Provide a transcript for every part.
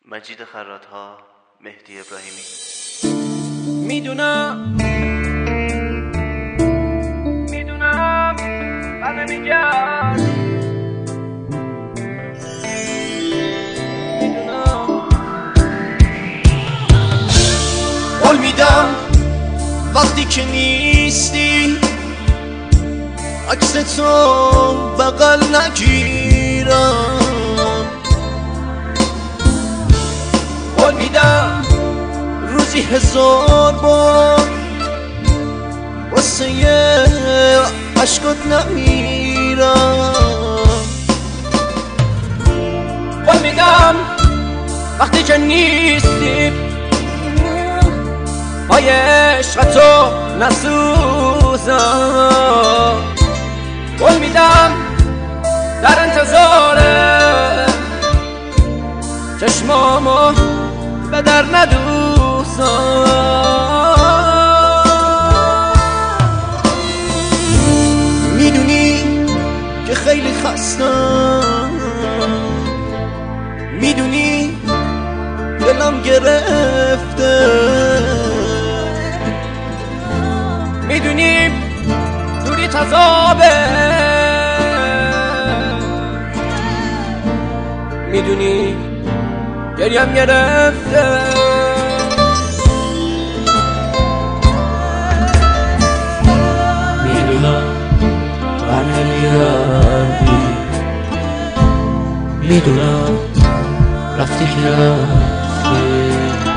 مجید خرات‌ها، مهدی ابراهیمی. میدونم بله میگم قول میدم وقتی که نیستی عکس تو بغل نگیرم. قول میدم روزی 1000 بار واسه عشقت نمیرم. قول میدم وقتی که نیستی پای عشق تو نسوزم. قول میدم در انتظار چشمامو به در ندوزم. میدونی که خیلی خستم، میدونی دلم گرفته، میدونی دوری تذابه، میدونی گریم گرفته. میدونم بر نمیگردی، میدونم رفتی که رفتی،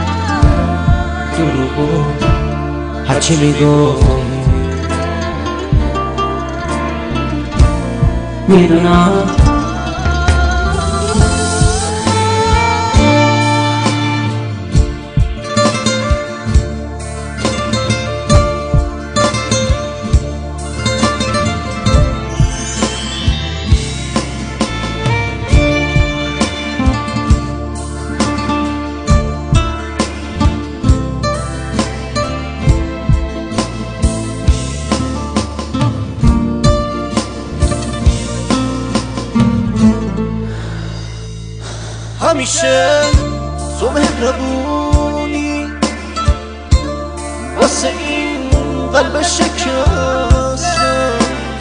دروغو هرچی میگفتی. میدونم همیشه تو مهربونی واسه این قلب شکسته،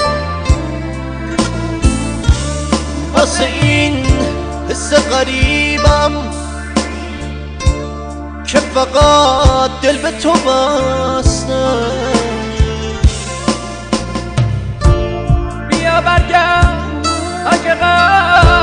واسه این حس غریبم که فقط دل به تو بسته. بیا برگرد حقیقت